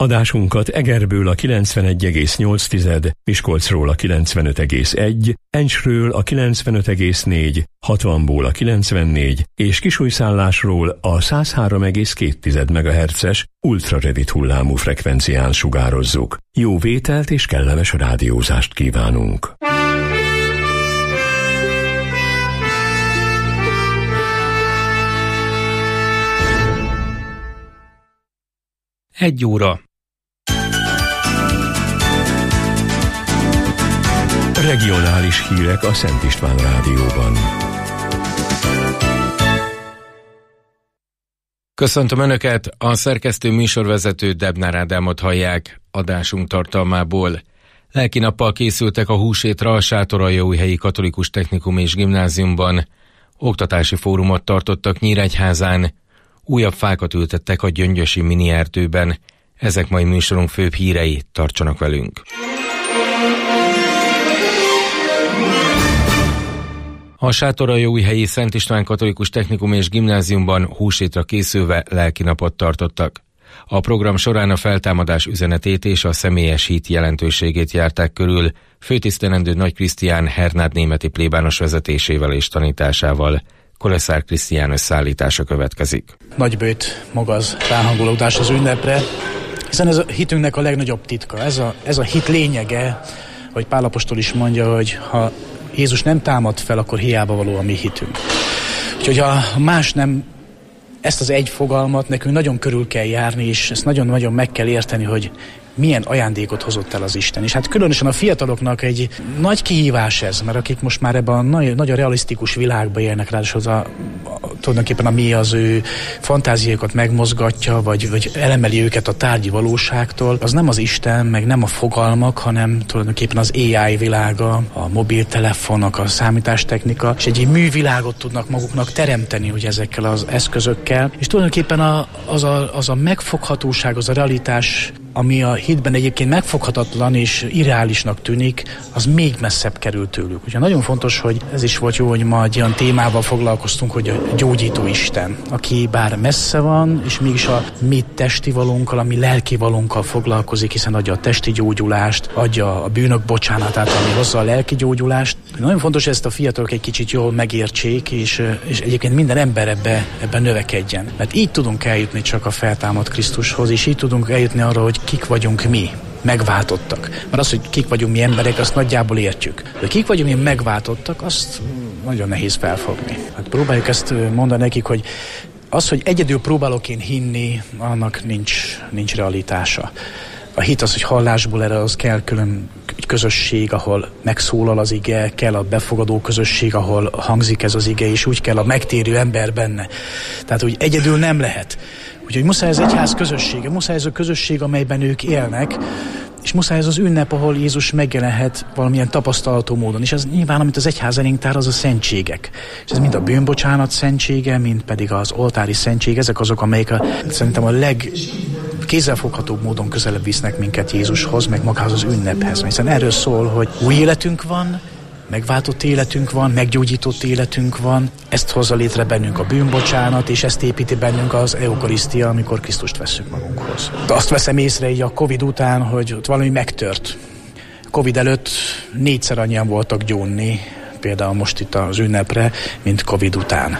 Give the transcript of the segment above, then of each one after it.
Adásunkat Egerből a 91,8, Miskolcról a 95,1, Encsről a 95,4, Hatvanból a 94 és Kisújszállásról a 103,2 MHz-es ultrarövid hullámú frekvencián sugározzuk. Jó vételt és kellemes rádiózást kívánunk! Egy óra. Regionális hírek a Szent István Rádióban. Köszöntöm Önöket, a szerkesztő műsorvezető Debnár Ádámot hallják. Adásunk tartalmából. Lelkinappal készültek a húsvétra a Sátoraljaújhelyi Katolikus Technikum és Gimnáziumban. Oktatási fórumot tartottak Nyíregyházán. Újabb fákat ültettek a Gyöngyösi mini erdőben. Ezek mai műsorunk főbb hírei, tartsanak velünk. A Sátoraljaújhelyi Szent István Katolikus Technikum és Gimnáziumban húsvétra készülve lelkinapot tartottak. A program során a feltámadás üzenetét és a személyes hit jelentőségét járták körül, főtisztelendő Nagy Krisztián Hernád németi plébános vezetésével és tanításával. Koleszár Krisztián összeállítása következik. Nagybőjt maga az ráhangolódás az ünnepre, hiszen ez a hitünknek a legnagyobb titka. Ez a hit lényege, hogy Pál apostol is mondja, hogy ha Jézus nem támad fel, akkor hiába való a mi hitünk. Úgyhogy ha más nem, ezt az egy fogalmat nekünk nagyon körül kell járni, és ezt nagyon-nagyon meg kell érteni, hogy milyen ajándékot hozott el az Isten. És hát különösen a fiataloknak egy nagy kihívás ez, mert akik most már ebben a nagyon realisztikus világban élnek, ráadásul tulajdonképpen ami az ő fantáziájukat megmozgatja, vagy elemeli őket a tárgyi valóságtól, az nem az Isten, meg nem a fogalmak, hanem tulajdonképpen az AI világa, a mobiltelefonok, a számítástechnika, és egy művilágot tudnak maguknak teremteni ugye ezekkel az eszközökkel. És tulajdonképpen az a megfoghatóság, az a realitás, ami a hitben egyébként megfoghatatlan és irreálisnak tűnik, az még messzebb kerül tőlük. Ugye nagyon fontos, hogy ez is volt jó, hogy ma egy olyan témával foglalkoztunk, hogy a gyógyító Isten, aki bár messze van, és mégis a mi testi valónkkal, a mi lelki valónkkal foglalkozik, hiszen adja a testi gyógyulást, adja a bűnök bocsánatát, ami hozza a lelki gyógyulást. Nagyon fontos, hogy ezt a fiatalok egy kicsit jól megértsék, és egyébként minden ember ebben növekedjen. Mert így tudunk eljutni csak a feltámadt Krisztushoz, és így tudunk eljutni arra, hogy kik vagyunk mi, megváltottak. Mert az, hogy kik vagyunk mi emberek, azt nagyjából értjük. De kik vagyunk mi megváltottak, azt nagyon nehéz felfogni. Hát próbáljuk ezt mondani nekik, hogy az, hogy egyedül próbálok én hinni, annak nincs realitása. A hit az, hogy hallásból erre az kell külön egy közösség, ahol megszólal az ige, kell a befogadó közösség, ahol hangzik ez az ige, és úgy kell a megtérő ember benne. Tehát, hogy egyedül nem lehet. Úgyhogy muszáj az egyház közössége, muszáj ez a közösség, amelyben ők élnek, és muszáj ez az ünnep, ahol Jézus megjelenhet valamilyen tapasztalatú módon. És ez nyilván, amit az egyház elénk tár, az a szentségek. És ez mind a bűnbocsánat szentsége, mind pedig az oltári szentség. Ezek azok, amelyek szerintem a legkézzelfoghatóbb módon közelebb visznek minket Jézushoz, meg magához az ünnephez. Hiszen erről szól, hogy új életünk van, megváltott életünk van, meggyógyított életünk van, ezt hozza létre bennünk a bűnbocsánat, és ezt építi bennünk az eukarisztia, amikor Krisztust vesszük magunkhoz. De azt veszem észre így a Covid után, hogy ott valami megtört. Covid előtt 4-szer annyian voltak gyónni, például most itt az ünnepre, mint Covid után.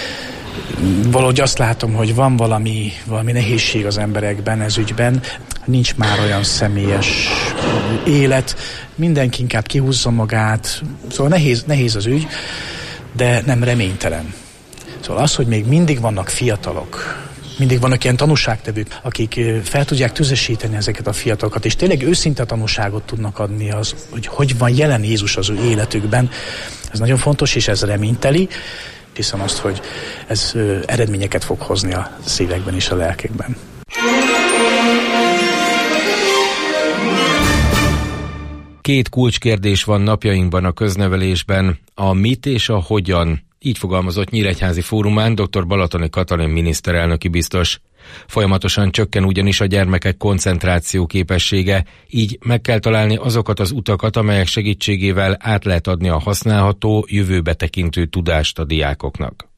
Valahogy azt látom, hogy van valami nehézség az emberekben ez ügyben, nincs már olyan személyes élet, mindenki inkább kihúzza magát, szóval nehéz az ügy, de nem reménytelen. Szóval az, hogy még mindig vannak fiatalok, mindig vannak ilyen tanúságtevők, akik fel tudják tüzesíteni ezeket a fiatalokat, és tényleg őszinte tanúságot tudnak adni az, hogy van jelen Jézus az ő életükben. Ez nagyon fontos, és ez reményteli, hiszem azt, hogy ez eredményeket fog hozni a szívekben és a lelkekben. Két kulcskérdés van napjainkban a köznevelésben, a mit és a hogyan. Így fogalmazott Nyíregyházi fórumán dr. Balatoni Katalin miniszterelnöki biztos. Folyamatosan csökken ugyanis a gyermekek koncentráció képessége, így meg kell találni azokat az utakat, amelyek segítségével át lehet adni a használható, jövőbe tekintő tudást a diákoknak.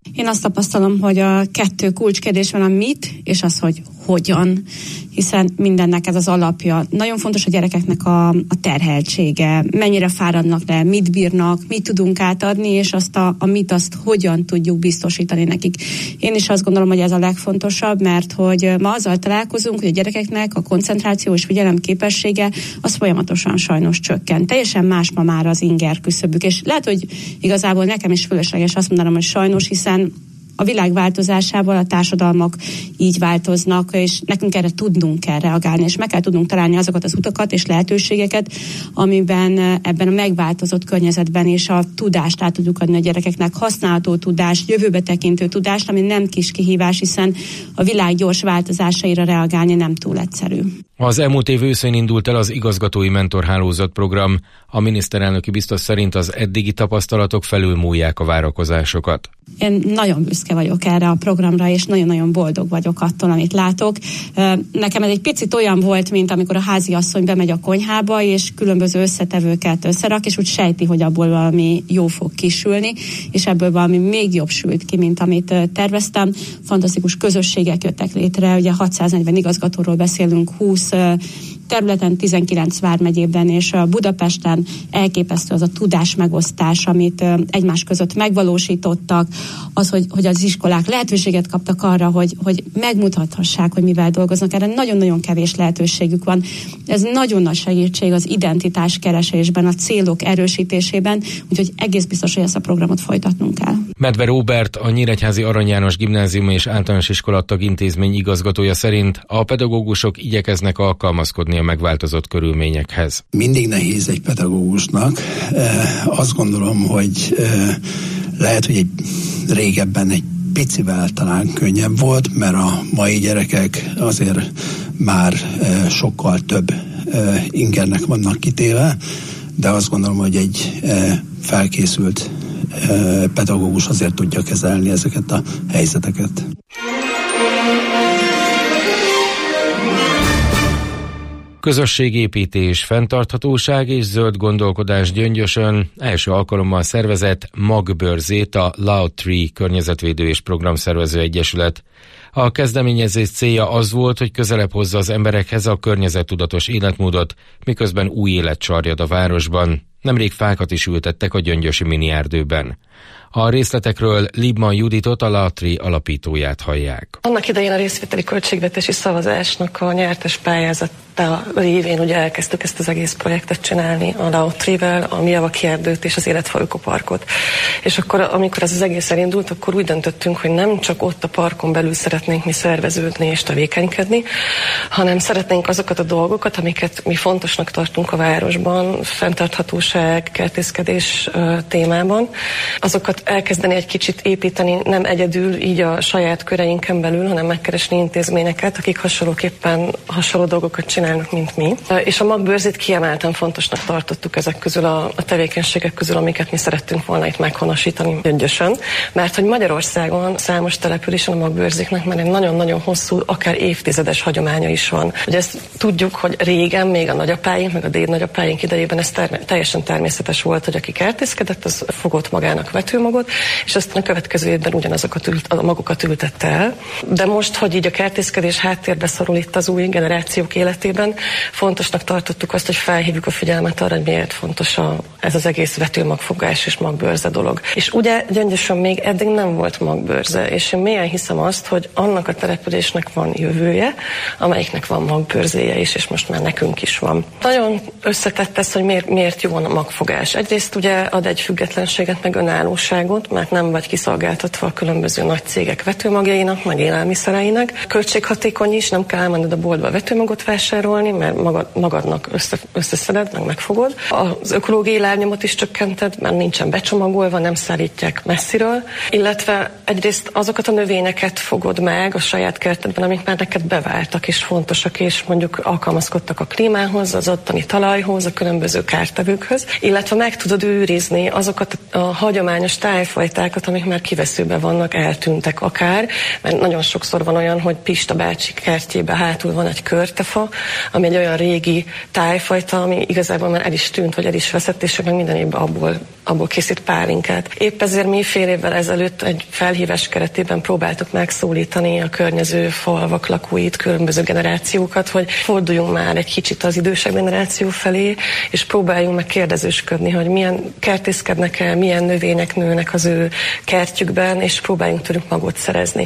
Én azt tapasztalom, hogy a kettő kulcskérdés van, a mit és az, hogy hogyan, hiszen mindennek ez az alapja. Nagyon fontos a gyerekeknek a terheltsége, mennyire fáradnak le, mit bírnak, mit tudunk átadni, és azt a mit, azt hogyan tudjuk biztosítani nekik. Én is azt gondolom, hogy ez a legfontosabb, mert hogy ma azzal találkozunk, hogy a gyerekeknek a koncentráció és figyelem képessége az folyamatosan sajnos csökken. Teljesen más ma már az inger küszöbük, és lehet, hogy igazából nekem is fölösleges azt mondanom, hogy sajnos, hiszen a világ változásával a társadalmak így változnak, és nekünk erre tudnunk kell reagálni, és meg kell tudnunk találni azokat az utakat és lehetőségeket, amiben ebben a megváltozott környezetben és a tudást át tudjuk adni a gyerekeknek, használható tudást, jövőbe tekintő tudást, ami nem kis kihívás, hiszen a világ gyors változásaira reagálni nem túl egyszerű. Az elmúlt év őszén indult el az igazgatói mentorhálózat program. A miniszterelnöki biztos szerint az eddigi tapasztalatok felülmúlják a várakozásokat. Én nagyon büszke vagyok erre a programra, és nagyon-nagyon boldog vagyok attól, amit látok. Nekem ez egy picit olyan volt, mint amikor a háziasszony bemegy a konyhába, és különböző összetevőket összerak, és úgy sejti, hogy abból valami jó fog kisülni, és ebből valami még jobb sült ki, mint amit terveztem. Fantasztikus közösségek jöttek létre, ugye 640 igazgatóról beszélünk, 20 területen, 19 vármegyében és Budapesten. Elképesztő az a tudásmegosztás, amit egymás között megvalósítottak, az, hogy az iskolák lehetőséget kaptak arra, hogy megmutathassák, hogy mivel dolgoznak. Erre nagyon-nagyon kevés lehetőségük van. Ez nagyon nagy segítség az identitás keresésben, a célok erősítésében, úgyhogy egész biztos, hogy ezt a programot folytatnunk kell. Medve Róbert, a Nyíregyházi Arany János Gimnázium és Általános Iskola tagintézmény igazgatója szerint a pedagógusok igyekeznek alkalmazkodni a megváltozott körülményekhez. Mindig nehéz egy pedagógusnak. Azt gondolom, hogy lehet, hogy régebben egy picivel talán könnyebb volt, mert a mai gyerekek azért már sokkal több ingernek vannak kitéve, de azt gondolom, hogy egy felkészült pedagógus azért tudja kezelni ezeket a helyzeteket. Közösségépítés, fenntarthatóság és zöld gondolkodás Gyöngyösön első alkalommal szervezett magbörzét a Loud Tree Környezetvédő és Programszervező Egyesület. A kezdeményezés célja az volt, hogy közelebb hozza az emberekhez a környezettudatos életmódot, miközben új élet csarjad a városban. Nemrég fákat is ültettek a gyöngyösi minierdőben. A részletekről Liebmann Juditot, a Loud Tree alapítóját hallják. Annak idején a részvételi költségvetési szavazásnak a nyertes pályázata révén ugye elkezdtük ezt az egész projektet csinálni a Loud Tree-vel, a Miyawaki erdőt és az Életfaluka parkot. És akkor, amikor ez az egész elindult, akkor úgy döntöttünk, hogy nem csak ott a parkon belül szeretnénk mi szerveződni és tevékenykedni, hanem szeretnénk azokat a dolgokat, amiket mi fontosnak tartunk a városban, fenntarthatóság, kertészkedés témában, azokat elkezdeni egy kicsit építeni, nem egyedül így a saját köreinken belül, hanem megkeresni intézményeket, akik hasonlóképpen hasonló dolgokat csinálnak, mint mi. És a magbörzét kiemelten fontosnak tartottuk ezek közül a tevékenységek közül, amiket mi szerettünk volna itt meghonosítani Gyöngyösön, mert hogy Magyarországon számos településen a magbőrzéknek már egy nagyon-nagyon hosszú, akár évtizedes hagyománya is van. Ugye ezt tudjuk, hogy régen még a nagyapáink, meg a dédnagyapáink idejében ez teljesen természetes volt, hogy aki kertészkedett, az fogott magának vetőmagot, és aztán a következő évben ugyanazokat a magokat ültette el. De most, hogy így a kertészkedés háttérbe szorul itt az új generációk életében, fontosnak tartottuk azt, hogy felhívjuk a figyelmet arra, hogy miért fontos ez az egész vetőmagfogás és magbőrze dolog. És ugye Gyöngyösön még eddig nem volt magbőrze, és én mélyen hiszem azt, hogy annak a településnek van jövője, amelyiknek van magbőrzéje is, és most már nekünk is van. Nagyon összetett ez, hogy miért jó a magfogás. Egyrészt ugye ad egy függetlenséget, meg önállóságot, mert nem vagy kiszolgáltatva a különböző nagy cégek vetőmagjainak, meg élelmiszereinek. Költséghatékony is, nem kell elmenned a boltba vetőmagot vásárolni, mert magadnak összeszeded, meg megfogod. Az ökológiai lábnyomot is csökkented, mert nincsen becsomagolva, nem szállítják messziről. Illetve egyrészt azokat a növényeket fogod meg a saját kertedben, amik már neked beváltak és fontosak, és mondjuk alkalmazkodtak a klímához, az ottani talajhoz, a különböző kártevőkhöz, illetve meg tudod őrizni azokat a hagyományos tájfajtákat, amik már kiveszőben vannak, eltűntek akár, mert nagyon sokszor van olyan, hogy Pista bácsi kertjében hátul van egy körtefa, ami egy olyan régi tájfajta, ami igazából már el is tűnt, vagy el is veszett, és meg minden évben abból készít pálinkát. Épp ezért mi fél évvel ezelőtt egy felhívás keretében próbáltuk megszólítani a környező falvak lakóit, különböző generációkat, hogy forduljunk már egy kicsit az idősebb generáció felé, és próbáljunk meg kérdezősködni, hogy milyen kertészkednek el, milyen növények nőnek az ő kertjükben, és próbáljunk tőlük magot szerezni.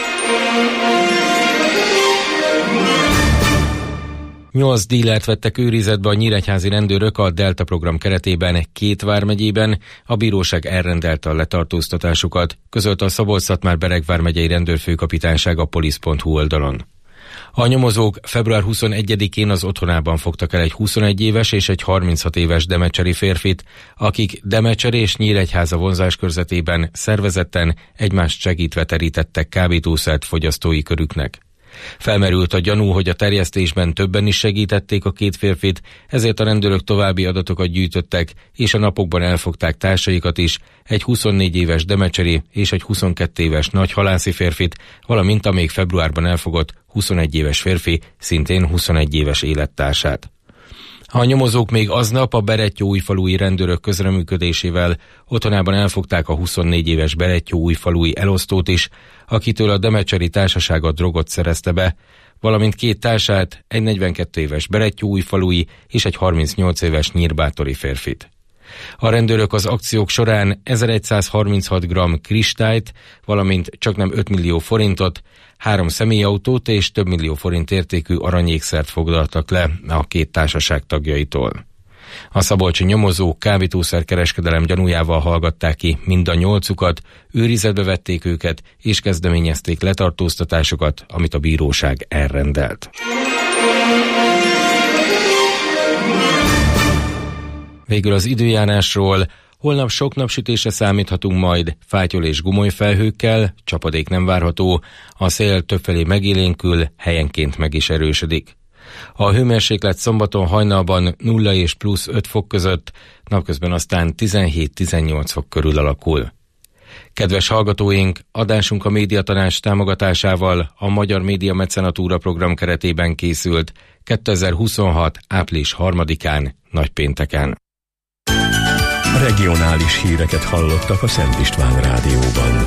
8 dílert vettek őrizetbe a nyíregyházi rendőrök a Delta program keretében 2 vármegyében, a bíróság elrendelte a letartóztatásukat, közölte a Szabolcs-Szatmár-Bereg vármegyei rendőrfőkapitányság a polisz.hu oldalon. A nyomozók február 21-én az otthonában fogtak el egy 21 éves és egy 36 éves demecseri férfit, akik Demecseri és Nyíregyháza vonzáskörzetében szervezetten egymást segítve terítettek kábítószert fogyasztói körüknek. Felmerült a gyanú, hogy a terjesztésben többen is segítették a 2 férfit, ezért a rendőrök további adatokat gyűjtöttek, és a napokban elfogták társaikat is, egy 24 éves demecseri és egy 22 éves nagyhalászi férfit, valamint a még februárban elfogott 21 éves férfi, szintén 21 éves élettársát. A nyomozók még aznap a Berettyóújfalui rendőrök közreműködésével otthonában elfogták a 24 éves Berettyóújfalui elosztót is, akitől a demecseri társasága drogot szerezte be, valamint 2 társát, egy 42 éves Berettyóújfalui és egy 38 éves nyírbátori férfit. A rendőrök az akciók során 1136 g kristályt, valamint csaknem 5 millió forintot, 3 személyautót és több millió forint értékű aranyékszert foglaltak le a 2 társaság tagjaitól. A szabolcsi nyomozók kábítószerkereskedelem gyanújával hallgatták ki mind a 8-ukat, őrizetbe vették őket és kezdeményezték letartóztatásokat, amit a bíróság elrendelt. Végül az időjárásról. Holnap sok napsütésre számíthatunk majd, fátyol és gumolyfelhőkkel, csapadék nem várható, a szél többfelé megélénkül, helyenként meg is erősödik. A hőmérséklet szombaton hajnalban 0 és plusz 5 fok között, napközben aztán 17-18 fok körül alakul. Kedves hallgatóink, adásunk a Médiatanács támogatásával a Magyar Média Mecenatúra program keretében készült 2026. április 3-án, nagypénteken. Regionális híreket hallottak a Szent István Rádióban.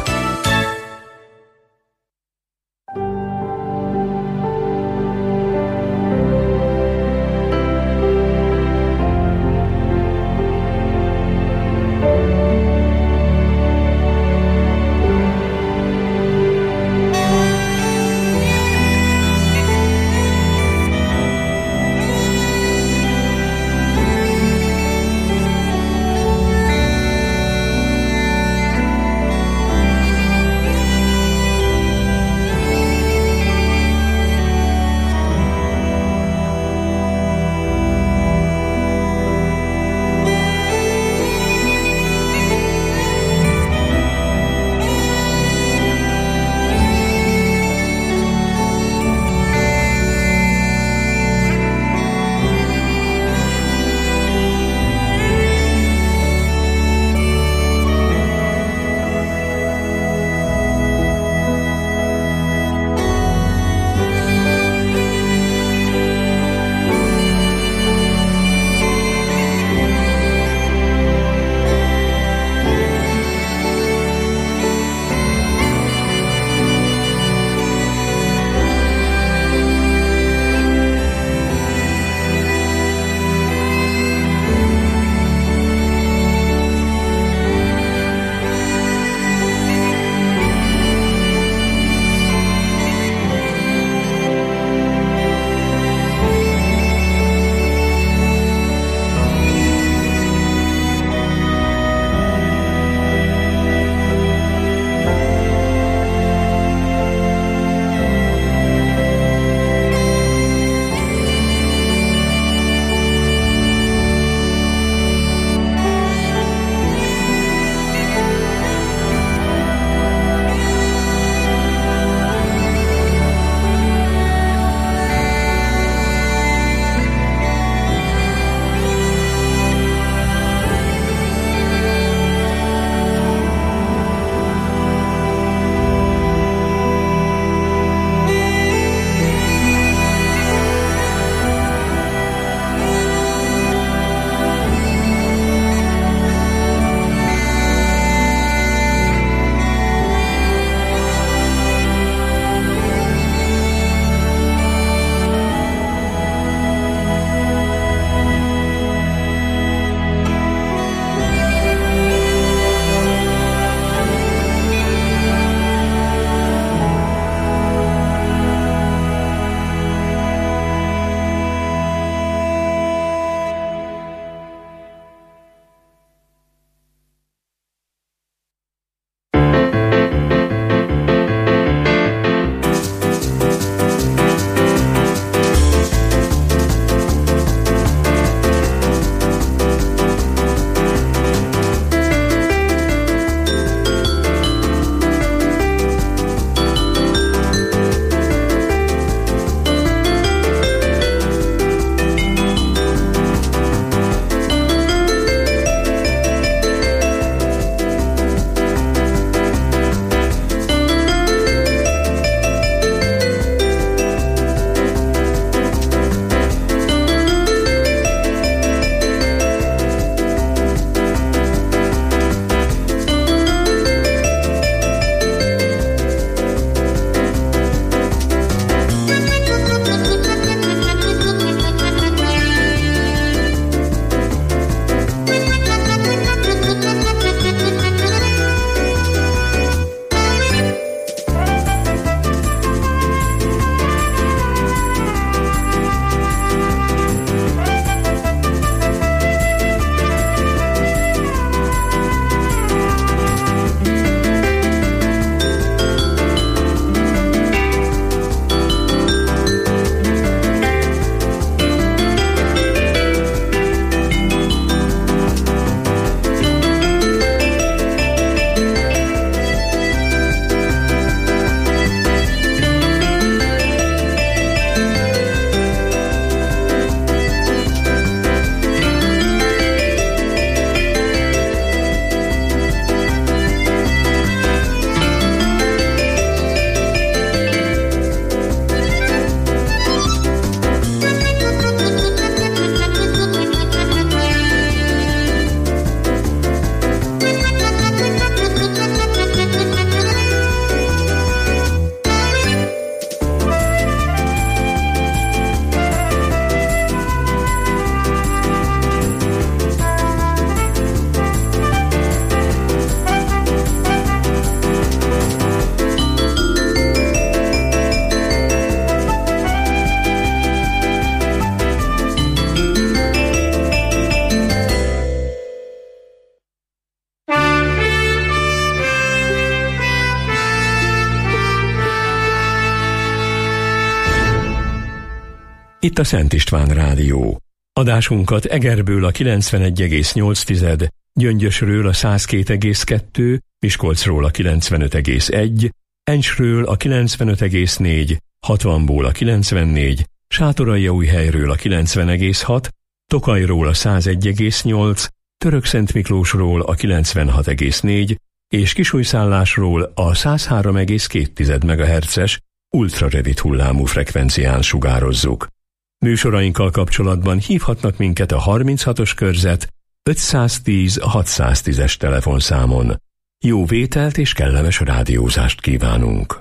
Itt a Szent István Rádió. Adásunkat Egerből a 91,8, Gyöngyösről a 102,2, Miskolcról a 95,1, Encsről a 95,4, 60-ból a 94, Sátoraljaújhelyről a 90,6, Tokajról a 101,8, Törökszentmiklósról a 96,4 és Kisújszállásról a 103,2 MHz-es ultrarövid hullámú frekvencián sugározzuk. Műsorainkkal kapcsolatban hívhatnak minket a 36-os körzet 510 610-es telefonszámon. Jó vételt és kellemes rádiózást kívánunk!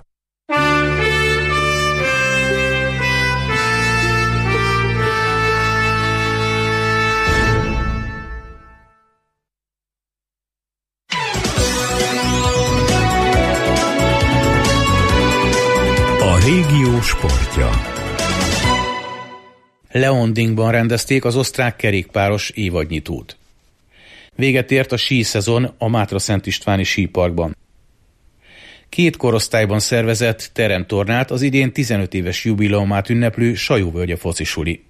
A régió sportja. Leondingban rendezték az osztrák kerékpáros évadnyitót. Véget ért a síszezon a Mátra-Szent Istváni síparkban. 2 korosztályban szervezett teremtornát az idén 15 éves jubileumát ünneplő Sajóvölgye focisuli.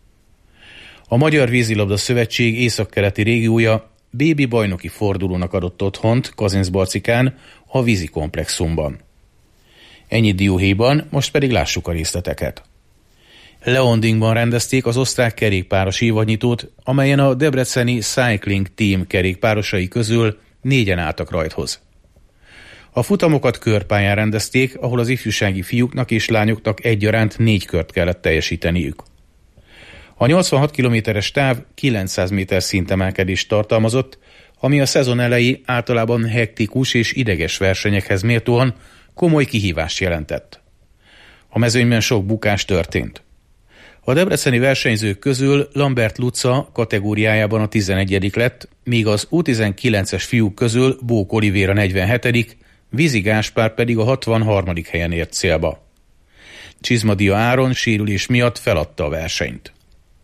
A Magyar Vízilabda Szövetség északkeleti régiója bébi bajnoki fordulónak adott otthont Kazincbarcikán, a vízi komplexumban. Ennyi dióhéjban, most pedig lássuk a részleteket. Leondingban rendezték az osztrák kerékpáros évadnyitót, amelyen a debreceni Cycling Team kerékpárosai közül 4-en álltak rajthoz. A futamokat körpályán rendezték, ahol az ifjúsági fiúknak és lányoknak egyaránt 4 kört kellett teljesíteniük. A 86 kilométeres táv 900 méter szintemelkedést tartalmazott, ami a szezon elejé általában hektikus és ideges versenyekhez méltóan komoly kihívást jelentett. A mezőnyben sok bukás történt. A debreceni versenyzők közül Lambert Luca kategóriájában a 11. lett, míg az U19-es fiúk közül Bók Olivér a 47., Vízi Gáspár pedig a 63. helyen ért célba. Csizmadia Áron sérülés miatt feladta a versenyt.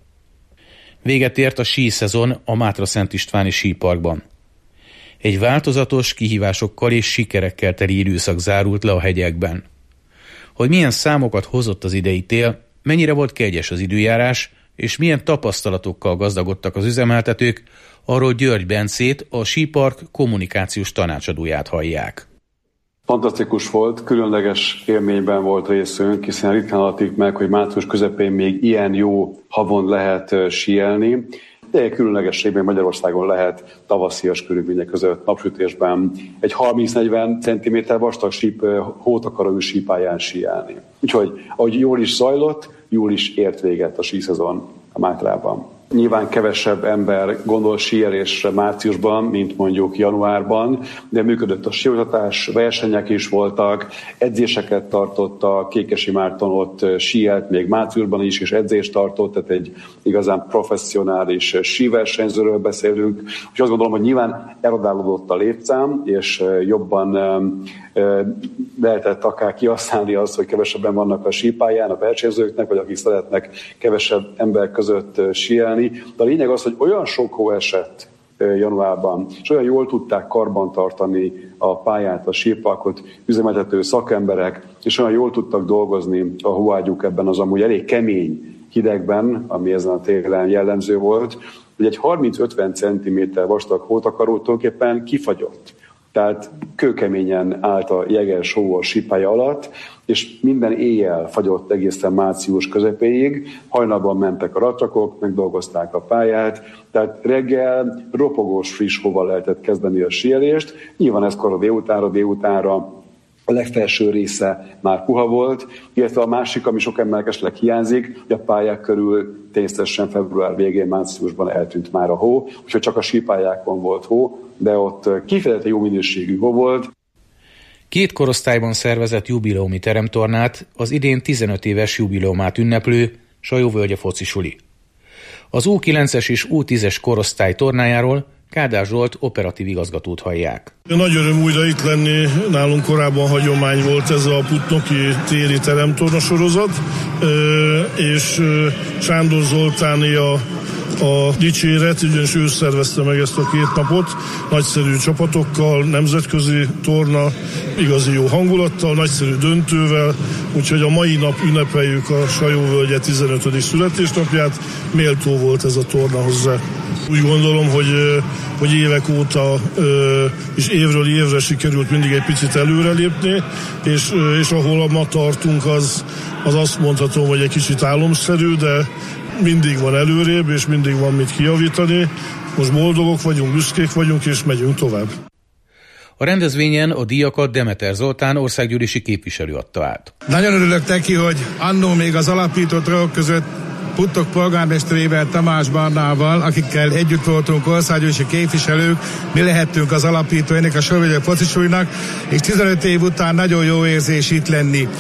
Véget ért a síszezon a Mátra-Szent Istváni síparkban. Egy változatos, kihívásokkal és sikerekkel teli időszak zárult le a hegyekben. Hogy milyen számokat hozott az idei tél, mennyire volt kegyes az időjárás, és milyen tapasztalatokkal gazdagodtak az üzemeltetők, arról György Bencét, a sípark kommunikációs tanácsadóját hallják. Fantasztikus volt, különleges élményben volt részünk, hiszen ritkán adatik meg, hogy március közepén még ilyen jó havon lehet síelni. De különlegességben Magyarországon lehet tavaszias körülmények között napsütésben egy 30-40 cm vastag hótakarójú sípályán síelni. Úgyhogy, ahogy jól is zajlott, jól is ért véget a síszezon a Mátrában. Nyilván kevesebb ember gondol síelésre márciusban, mint mondjuk januárban, de működött a síelés, versenyek is voltak, edzéseket tartott a Kékesi Márton, ott síelt még márciusban is, és edzést tartott, tehát egy igazán professzionális síversenyzőről beszélünk. Úgyhogy azt gondolom, hogy nyilván erodálódott a létszám, és jobban lehetett akár kihasználni azt, hogy kevesebben vannak a sípályán a versenyzőknek, vagy akik szeretnek kevesebb ember között síelni. De a lényeg az, hogy olyan sok hó esett januárban, és olyan jól tudták karbantartani a pályát, a síparkot üzemeltető szakemberek, és olyan jól tudtak dolgozni a hóágyuk ebben az amúgy elég kemény hidegben, ami ezen a télen jellemző volt, hogy egy 30-50 cm vastag hótakaró tulajdonképpen kifagyott. Tehát kőkeményen állt a jeges hó a sípálya alatt, és minden éjjel fagyott egészen március közepéig, hajnalban mentek a ratrakok, megdolgozták a pályát, tehát reggel ropogós friss hóval lehetett kezdeni a síelést, nyilván ezkor a délutánra a legfelső része már puha volt, illetve a másik, ami sok embernek esetleg hiányzik, hogy a pályák körül természetesen február végén, márciusban eltűnt már a hó, úgyhogy csak a sípályákon volt hó, de ott kifejezetten jó minőségű hó volt. 2 korosztályban szervezett jubileumi teremtornát az idén 15 éves jubileumát ünneplő Sajóvölgye focisuli. Az U9-es és U10-es korosztály tornájáról Kádár Zsolt operatív igazgatót hallják. Nagy öröm újra itt lenni, nálunk korábban hagyomány volt ez a Putnoki téli teremtorna sorozat, és Sándor Zoltáni a a dicséret, ugyanis ő szervezte meg ezt a 2 napot, nagyszerű csapatokkal, nemzetközi torna, igazi jó hangulattal, nagyszerű döntővel, úgyhogy a mai nap ünnepeljük a Sajóvölgye 15. születésnapját, méltó volt ez a torna hozzá. Úgy gondolom, hogy évek óta és évről évre sikerült mindig egy picit előrelépni, és ahol ma tartunk, az azt mondhatom, hogy egy kicsit álomszerű, de mindig van előrébb, és mindig van mit kijavítani. Most boldogok vagyunk, büszkék vagyunk, és megyünk tovább. A rendezvényen a díjakat Demeter Zoltán országgyűlési képviselő adta át. Nagyon örülök neki, hogy annó még az alapító tagok között Puttok polgármesterével, Tamás Barnával, akikkel együtt voltunk országgyűlési képviselők, mi lehettünk az alapító ennek a Sajóvölgye focisúlynak, és 15 év után nagyon jó érzés itt lenni.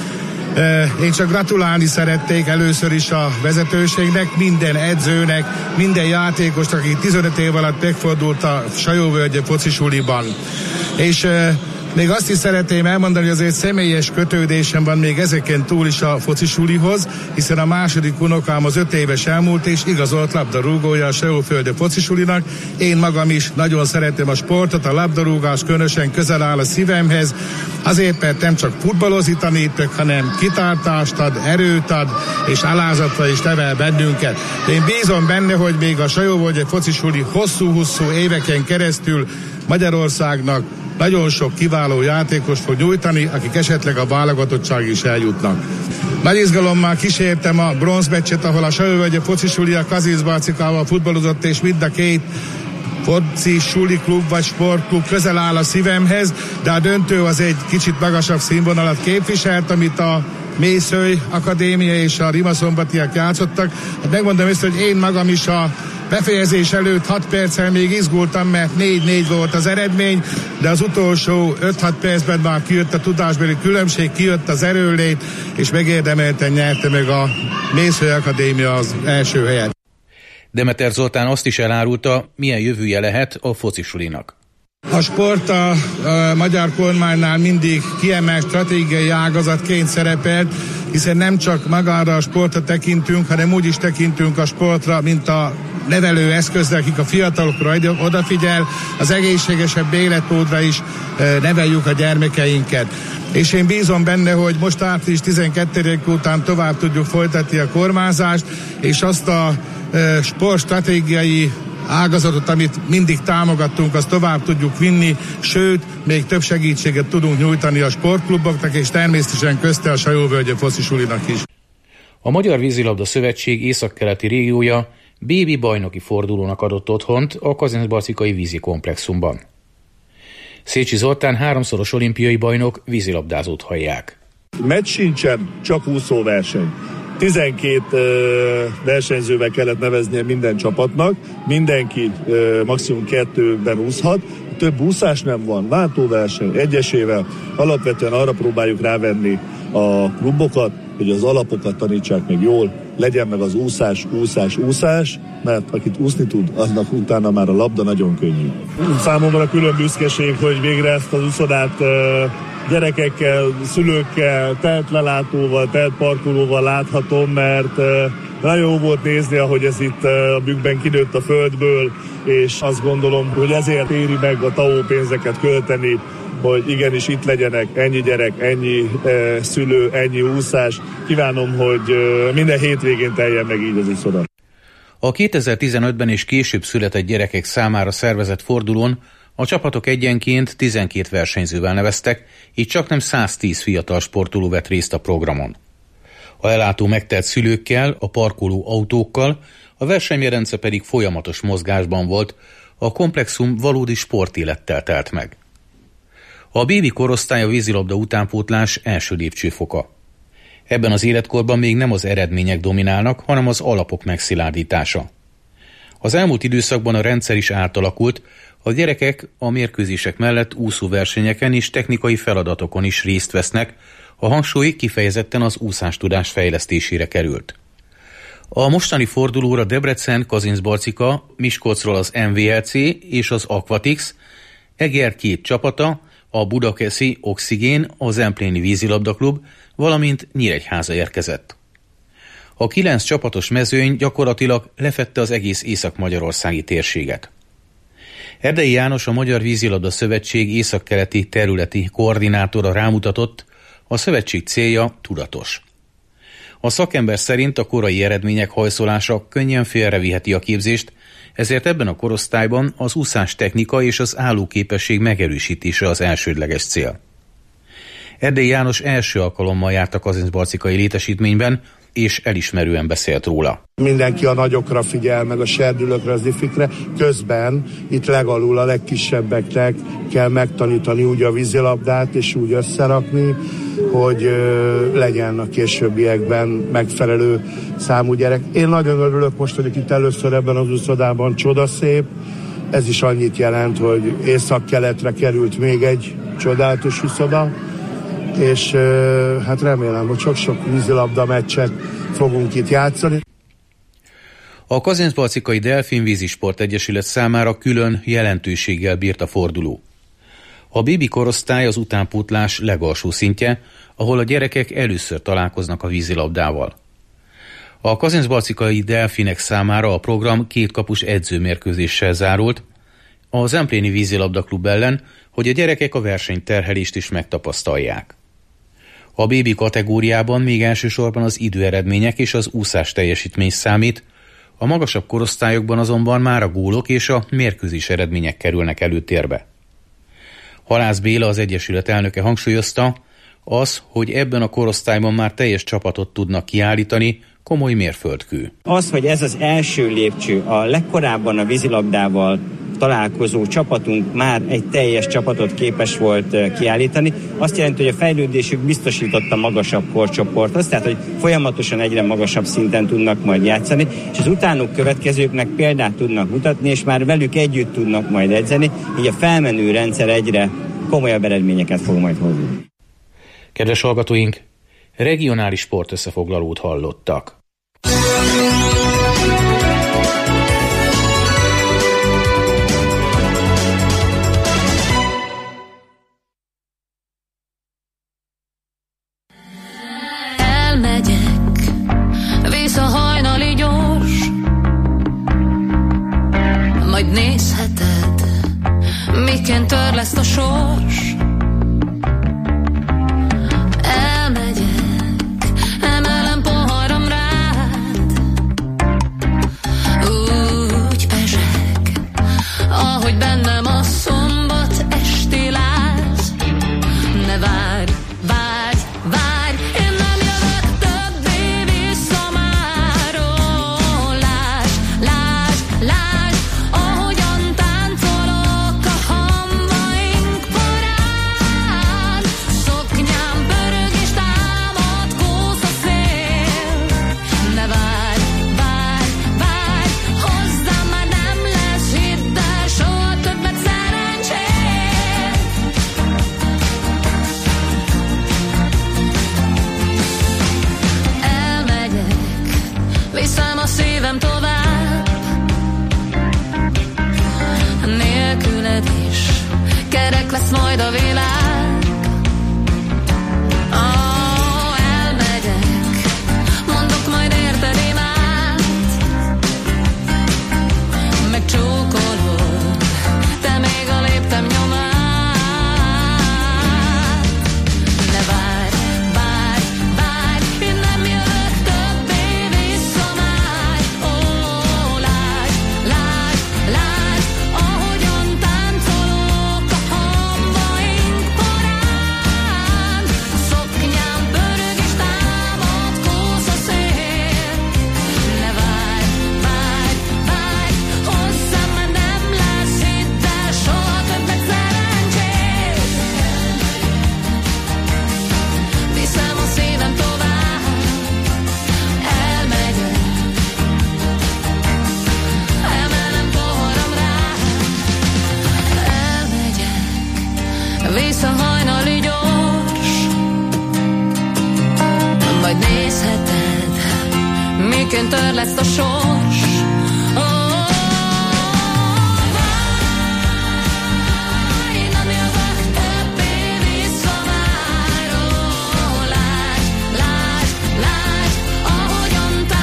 Én csak gratulálni szerették először is a vezetőségnek, minden edzőnek, minden játékosnak, aki 15 év alatt megfordult a Sajóvölgye focisuliban. És még azt is szeretném elmondani, hogy azért személyes kötődésem van még ezeken túl is a focisulihoz, hiszen a második unokám az 5 éves elmúlt, és igazolt labdarúgója a Sajóvölgye focisulinak. Én magam is nagyon szeretem a sportot, a labdarúgás különösen közel áll a szívemhez, azért, mert nem csak futballozni tanítok, hanem kitartást ad, erőt ad, és alázatra is nevel bennünket. De én bízom benne, hogy még a Sajóvölgye focisuli hosszú-hosszú éveken keresztül Magyarországnak nagyon sok kiváló játékost fog nyújtani, akik esetleg a válogatottság is eljutnak. Nagy izgalommal kísértem a bronzmeccset, ahol a Sajóvölgye focisuli a Kazincbarcikával futballozott, és mind a 2 focisuli klub vagy sportklub közel áll a szívemhez, de a döntő az egy kicsit magasabb színvonalat képviselt, amit a Mészöly Akadémia és a Rimaszombattiak játszottak. Hát megmondom ezt, hogy én magam is a befejezés előtt 6 perccel még izgultam, mert 4-4 volt az eredmény, de az utolsó 5-6 percben már kijött a tudásbeli különbség, kijött az erőlét, és megérdemelten nyerte meg a Mészöly Akadémia az első helyet. Demeter Zoltán azt is elárulta, milyen jövője lehet a focisulinak. A sport a magyar kormánynál mindig kiemelt stratégiai ágazatként szerepelt, hiszen nem csak magára a sportra tekintünk, hanem úgy is tekintünk a sportra, mint a nevelő eszközre, akik a fiatalokra odafigyel, az egészségesebb életmódra is neveljük a gyermekeinket. És én bízom benne, hogy most április 12 után tovább tudjuk folytatni a kormányzást, és azt a sportstratégiai ágazatot, amit mindig támogattunk, azt tovább tudjuk vinni, sőt, még több segítséget tudunk nyújtani a sportkluboknak, és természetesen közte a Sajóvölgye focisulinak is. A Magyar Vízilabda Szövetség északkeleti régiója BB bajnoki fordulónak adott otthont a Kazincbarcikai vízi komplexumban. Szécsi Zoltán 3-szoros olimpiai bajnok vízilabdázót hallják. Meccs sincsen, csak úszóverseny. 12 versenyzővel kellett neveznie minden csapatnak, mindenki maximum 2-ben úszhat, több úszás nem van, váltóverseny egyesével, alapvetően arra próbáljuk rávenni a klubokat, hogy az alapokat tanítsák meg jól, legyen meg az úszás, mert akit úszni tud, aznak utána már a labda nagyon könnyű. Számomra külön büszkeség, hogy végre ezt az úszodát gyerekekkel, szülőkkel, telt lelátóval, telt parkolóval láthatom, mert nagyon jó volt nézni, ahogy ez itt a bükkben kinőtt a földből, és azt gondolom, hogy ezért éri meg a TAO pénzeket költeni, hogy igenis itt legyenek ennyi gyerek, ennyi szülő, ennyi úszás. Kívánom, hogy minden hétvégén teljen meg így az úszoda. A 2015-ben és később született gyerekek számára szervezett fordulón a csapatok egyenként 12 versenyzővel neveztek, így csaknem 110 fiatal sportoló vett részt a programon. A lelátó megtelt szülőkkel, a parkoló autókkal, a versenymedence pedig folyamatos mozgásban volt, a komplexum valódi sportélettel telt meg. A BB korosztály a vízilabda utánpótlás első lépcsőfoka. Ebben az életkorban még nem az eredmények dominálnak, hanem az alapok megszilárdítása. Az elmúlt időszakban a rendszer is átalakult, a gyerekek a mérkőzések mellett úszóversenyeken és technikai feladatokon is részt vesznek, a hangsúly kifejezetten az úszástudás fejlesztésére került. A mostani fordulóra Debrecen, Kazincbarcika, Miskolcról az MVLC és az Aquatix, Eger 2 csapata, a budakeszi Oxigén, a Zempléni vízilabdaklub, valamint Nyíregyháza érkezett. A 9 csapatos mezőny gyakorlatilag lefedte az egész észak-magyarországi térséget. Erdei János, a Magyar Vízilabda Szövetség északkeleti területi koordinátora rámutatott, a szövetség célja tudatos. A szakember szerint a korai eredmények hajszolása könnyen félreviheti a képzést, ezért ebben a korosztályban az úszás technika és az állóképesség megerősítése az elsődleges cél. Erdei János első alkalommal járt a kazincbarcikai létesítményben, és elismerően beszélt róla. Mindenki a nagyokra figyel, meg a serdülőkre, az ifikre, közben itt legalul a legkisebbeknek kell megtanítani úgy a vízilabdát, és úgy összerakni, hogy legyen a későbbiekben megfelelő számú gyerek. Én nagyon örülök, most vagyok itt először ebben az úszodában, csodaszép. Ez is annyit jelent, hogy észak-keletre került még egy csodálatos úszoda, és hát remélem, hogy sok-sok vízilabda meccset fogunk itt játszani. A Kazincbarcikai Delfin Vízisport Egyesület számára külön jelentőséggel bírt a forduló. A bébi korosztály az utánpótlás legalsó szintje, ahol a gyerekek először találkoznak a vízilabdával. A Kazincbarcikai Delfinek számára a program 2 kapus edzőmérkőzéssel zárult, a Zempléni Vízilabda Klub ellen, hogy a gyerekek a versenyterhelést is megtapasztalják. A bébi kategóriában még elsősorban az időeredmények és az úszás teljesítmény számít, a magasabb korosztályokban azonban már a gólok és a mérkőzés eredmények kerülnek előtérbe. Halász Béla, az Egyesület elnöke hangsúlyozta, az, hogy ebben a korosztályban már teljes csapatot tudnak kiállítani, komoly mérföldkő. Az, hogy ez az első lépcső, a legkorábban a vízilabdával találkozó csapatunk már egy teljes csapatot képes volt kiállítani. Azt jelenti, hogy a fejlődésük biztosította magasabb korcsoporthoz, tehát hogy folyamatosan egyre magasabb szinten tudnak majd játszani, és az utánuk következőknek példát tudnak mutatni, és már velük együtt tudnak majd edzeni, így a felmenő rendszer egyre komolyabb eredményeket fog majd hozni. Kedves hallgatóink, regionális sportösszefoglalót hallottak. Elmegyek, vész a hajnali gyors, majd nézheted, miként törleszt a sors. Ahogy bennem a szombat esti láz. Ne várj, várj, várj, én nem jövök többé vissza már. Lásd, lásd, lásd, ahogyan táncolok a hamvaink parán. Szoknyám pörög és támad kósz a szél. Ne várj, várj, várj, hozzám már nem lesz hidd el soha többet szerencsét. Elmegyek, viszem a szívem tovább, nélküled is kerek lesz majd a világ. Elmegyek, mondok majd érted imát, megcsókolod, te még a léptem nyomát. Ne várj, várj, várj, én nem jövök többé vissza már. Lásd, lásd, lásd, ahogyan táncolok a hamvaink parán. Szoknyám pörög és támad kósz a szél. Ne várj, várj, várj, hozzám már nem lesz hidd el soha többet szerencsét. Viszem a szívem tovább, elmegyek, emelem poharam rá. Elmegyek, vész a hajnali gyors, majd nézheted, miként törleszt a sors. Várj, nem jövök többé vissza már. Lásd, lásd, lásd, ahogyan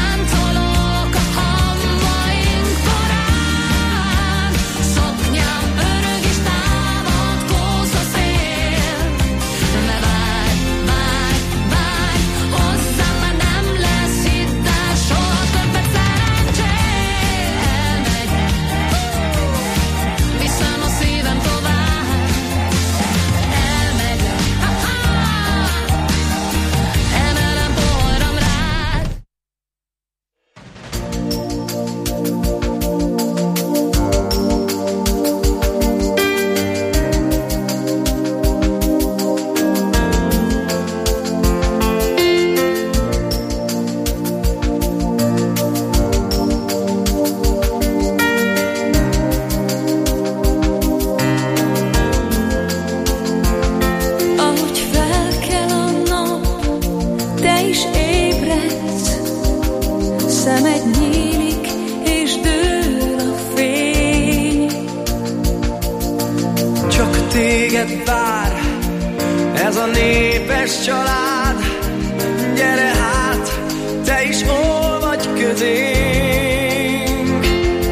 téged vár ez a népes család. Gyere hát, te is olvadj közénk.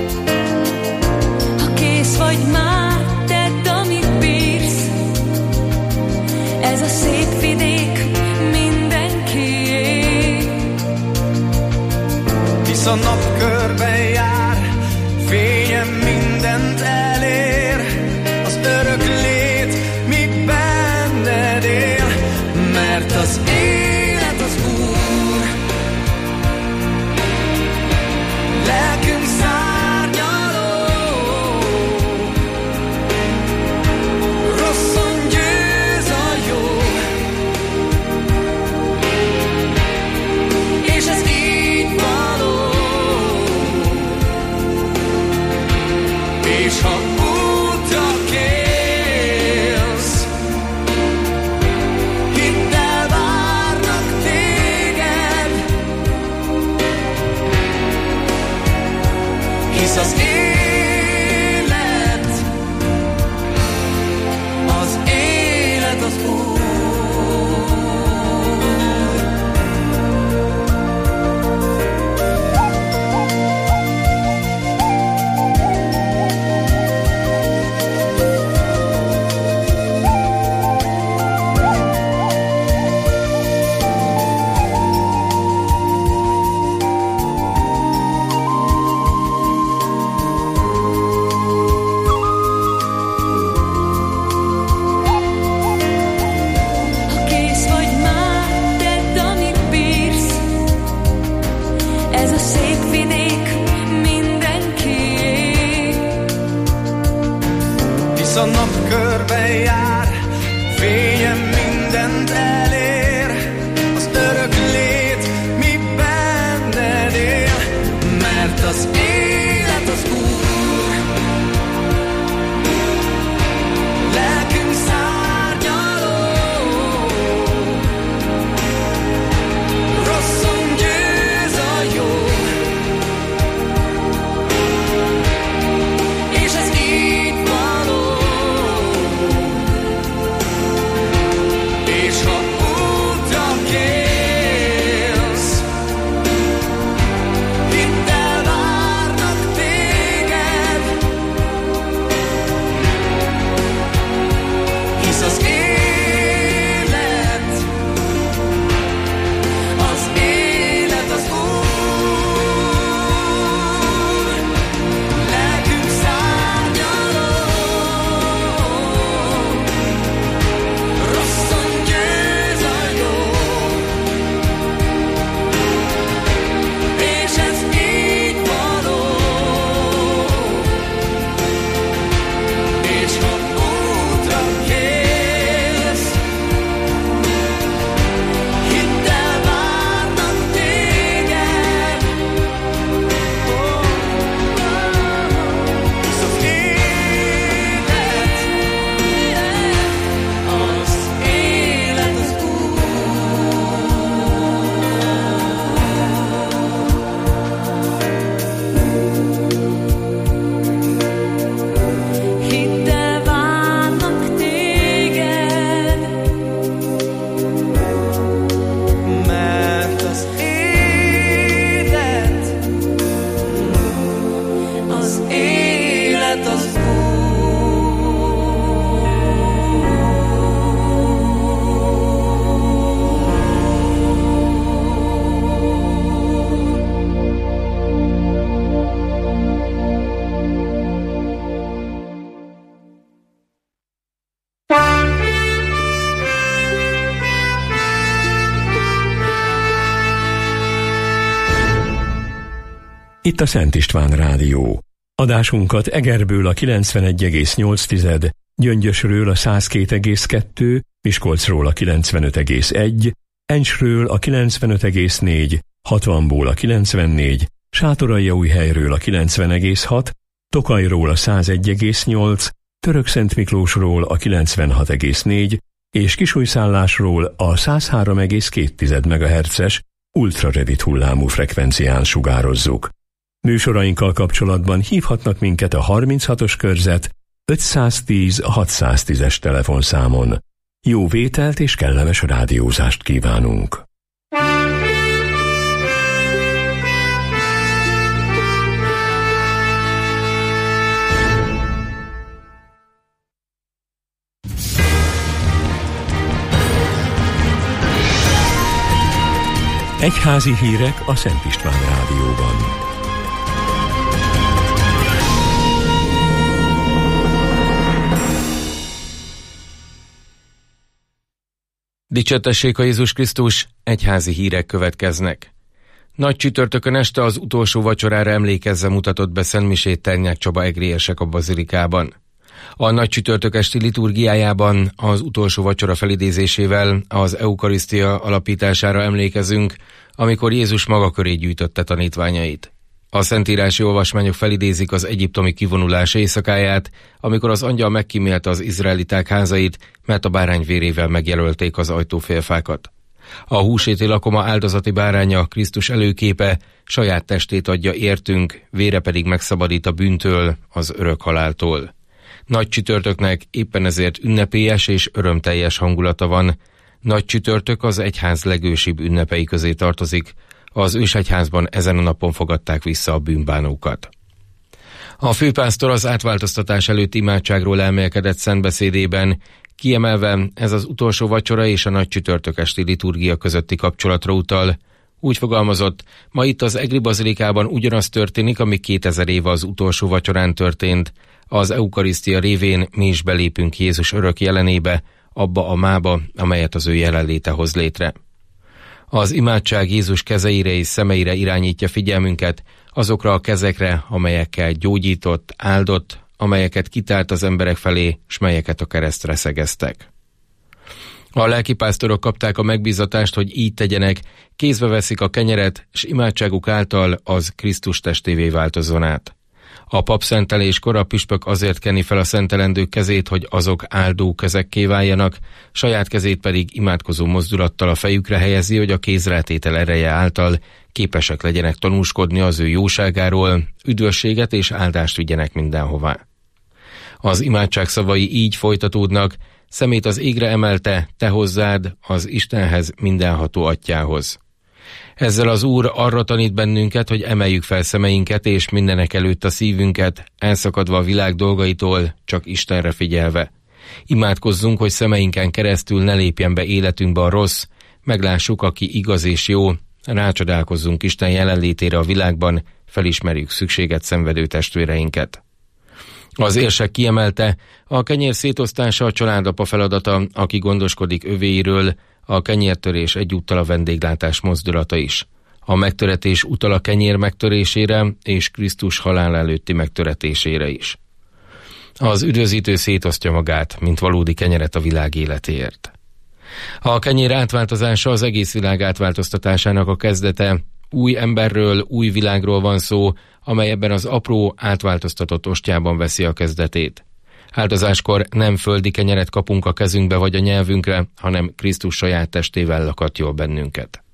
Ha kész vagy már, tedd, amit bírsz. Ez a szép vidék mindenkié. Hisz a napkörben jár, fényem mindent elér. Az örök lét még benned él, mert az élet az Úr. Lelkünk szárnyaló, rosszon győz a jó. És ez így való. És ha útra kérsz, hittel várnak téged, hisz az élet az Úr. Ha kész vagy már, tedd, amit bírsz. Ez a szép vidék mindenkié. Hisz a napkörben jár, fényem mindent elér. Az örök lét mi benned él, mert az élet az Úr. Lelkünk szárnyaló, rosszon győz a jó. És ez így való. És ha útra kérsz, hittel várnak téged, hisz az élet az Úr. Lelkünk szárnyaló, rosszon győz a jó. És ez így való. És ha útra kérsz, hittel várnak téged, hisz az élet az Úr. Hittel várnak téged, Mert az élet az Itt a Szent István Rádió. Adásunkat Egerből a 91,8, Gyöngyösről a 102,2, Miskolcról a 95,1, Encsről a 95,4, Hatvanból a 94, Sátoraljaújhelyről a 90,6, Tokajról a 101,8, Törökszentmiklósról a 96,4 és Kisújszállásról a 103,2 MHz-es ultrarövid hullámú frekvencián sugározzuk. Műsorainkkal kapcsolatban hívhatnak minket a 36-os körzet 510-610-es telefonszámon. Jó vételt és kellemes rádiózást kívánunk. Egyházi hírek a Szent István Rádióban. Dicsértessék a Jézus Krisztus, egyházi hírek következnek. Nagy csütörtökön este az utolsó vacsorára emlékezve mutatott be szentmisét Ternyák Csaba egriesek a bazilikában. A nagy csütörtök esti liturgiájában az utolsó vacsora felidézésével az eukarisztia alapítására emlékezünk, amikor Jézus maga köré gyűjtötte tanítványait. A szentírási olvasmányok felidézik az egyiptomi kivonulás éjszakáját, amikor az angyal megkímélte az izraeliták házait, mert a bárány vérével megjelölték az ajtófélfákat. A húsvéti lakoma áldozati báránya, Krisztus előképe, saját testét adja értünk, vére pedig megszabadít a bűntől, az örök haláltól. Nagy csütörtöknek éppen ezért ünnepélyes és örömteljes hangulata van. Nagy csütörtök az egyház legősibb ünnepei közé tartozik. Az ősegyházban ezen a napon fogadták vissza a bűnbánókat. A főpásztor az átváltoztatás előtti imádságról elmélkedett szentbeszédében, kiemelve ez az utolsó vacsora és a nagy csütörtök esti liturgia közötti kapcsolatra utal. Úgy fogalmazott, ma itt az Egri bazilikában ugyanaz történik, ami 2000 éve az utolsó vacsorán történt. Az eukarisztia révén mi is belépünk Jézus örök jelenébe, abba a mába, amelyet az ő jelenléte hoz létre. Az imádság Jézus kezeire és szemeire irányítja figyelmünket, azokra a kezekre, amelyekkel gyógyított, áldott, amelyeket kitárt az emberek felé, s melyeket a keresztre szegeztek. A lelkipásztorok kapták a megbízatást, hogy így tegyenek, kézbe veszik a kenyeret, s imádságuk által az Krisztus testévé változzon át. A papszenteléskor a püspök azért keni fel a szentelendők kezét, hogy azok áldó kezekké váljanak, saját kezét pedig imádkozó mozdulattal a fejükre helyezi, hogy a kézrátétel ereje által képesek legyenek tanúskodni az ő jóságáról, üdvösséget és áldást vigyenek mindenhová. Az imádság szavai így folytatódnak, szemét az égre emelte, te hozzád, az Istenhez, mindenható atyához. Ezzel az Úr arra tanít bennünket, hogy emeljük fel szemeinket és mindenek előtt a szívünket, elszakadva a világ dolgaitól, csak Istenre figyelve. Imádkozzunk, hogy szemeinken keresztül ne lépjen be életünkbe a rossz, meglássuk, aki igaz és jó, rácsodálkozzunk Isten jelenlétére a világban, felismerjük szükséget szenvedő testvéreinket. Az érsek kiemelte, a kenyér szétosztása a családapa feladata, aki gondoskodik övéiről, a kenyértörés egyúttal a vendéglátás mozdulata is. A megtöretés utal a kenyér megtörésére és Krisztus halál előtti megtöretésére is. Az üdvözítő szétosztja magát, mint valódi kenyeret a világ életéért. A kenyér átváltozása az egész világ átváltoztatásának a kezdete. Új emberről, új világról van szó, amely ebben az apró, átváltoztatott ostjában veszi a kezdetét. Áldozáskor nem földi kenyeret kapunk a kezünkbe vagy a nyelvünkre, hanem Krisztus saját testével lakatjol bennünket.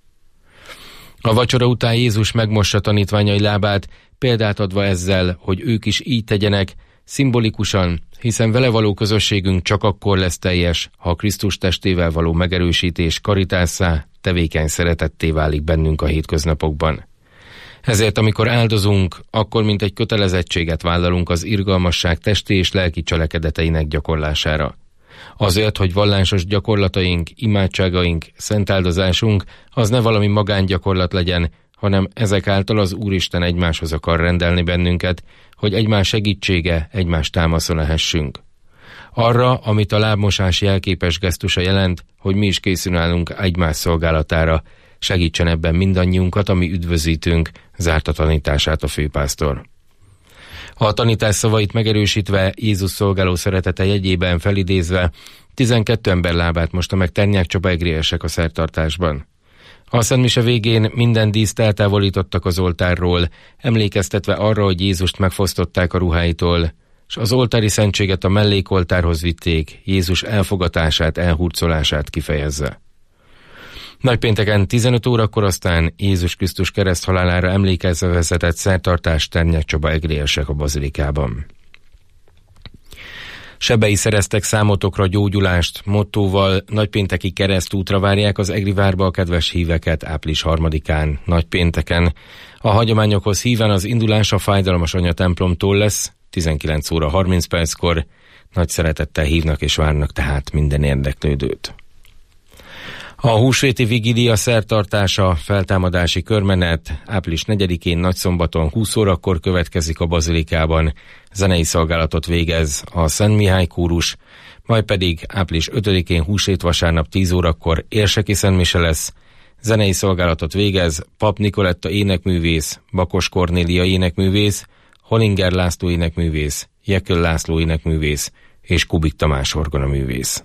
A vacsora után Jézus megmossa tanítványai lábát, példát adva ezzel, hogy ők is így tegyenek, szimbolikusan, hiszen vele való közösségünk csak akkor lesz teljes, ha Krisztus testével való megerősítés karitásszá, tevékeny szeretetté válik bennünk a hétköznapokban. Ezért, amikor áldozunk, akkor mint egy kötelezettséget vállalunk az irgalmasság testi és lelki cselekedeteinek gyakorlására. Azért, hogy vallásos gyakorlataink, imádságaink, szentáldozásunk az ne valami magángyakorlat legyen, hanem ezek által az Úristen egymáshoz akar rendelni bennünket, hogy egymás segítsége, egymás támaszon lehessünk. Arra, amit a lábmosás jelképes gesztusa jelent, hogy mi is készen állunk egymás szolgálatára, segítsen ebben mindannyiunkat, ami üdvözítünk, zárta tanítását a főpásztor. A tanítás szavait megerősítve, Jézus szolgáló szeretete jegyében felidézve, 12 ember lábát mosta meg Ternyák Csaba egriesek a szertartásban. A szentmise végén minden díszt eltávolítottak az oltárról, emlékeztetve arra, hogy Jézust megfosztották a ruháitól, és az oltári szentséget a mellékoltárhoz vitték, Jézus elfogatását, elhurcolását kifejezve. Nagypénteken 15 órakor aztán Jézus Krisztus kereszthalálára emlékezve vezetett szertartás Ternyák Csaba egriesek a bazilikában. Sebei szereztek számotokra gyógyulást mottóval nagypénteki keresztútra várják az Egri várba a kedves híveket április 3-án, nagypénteken. A hagyományokhoz híven az indulás a Fájdalmas Anya templomtól lesz, 19 óra 30 perckor. Nagy szeretettel hívnak és várnak tehát minden érdeklődőt. A húsvéti vigília szertartása, feltámadási körmenet április 4-én nagyszombaton 20 órakor következik a bazilikában. Zenei szolgálatot végez a Szent Mihály kórus, majd pedig április 5-én húsvét vasárnap 10 órakor érseki szentmise lesz. Zenei szolgálatot végez Pap Nikoletta énekművész, Bakos Kornélia énekművész, Hollinger László énekművész, Jekyll László énekművész és Kubik Tamás orgonaművész.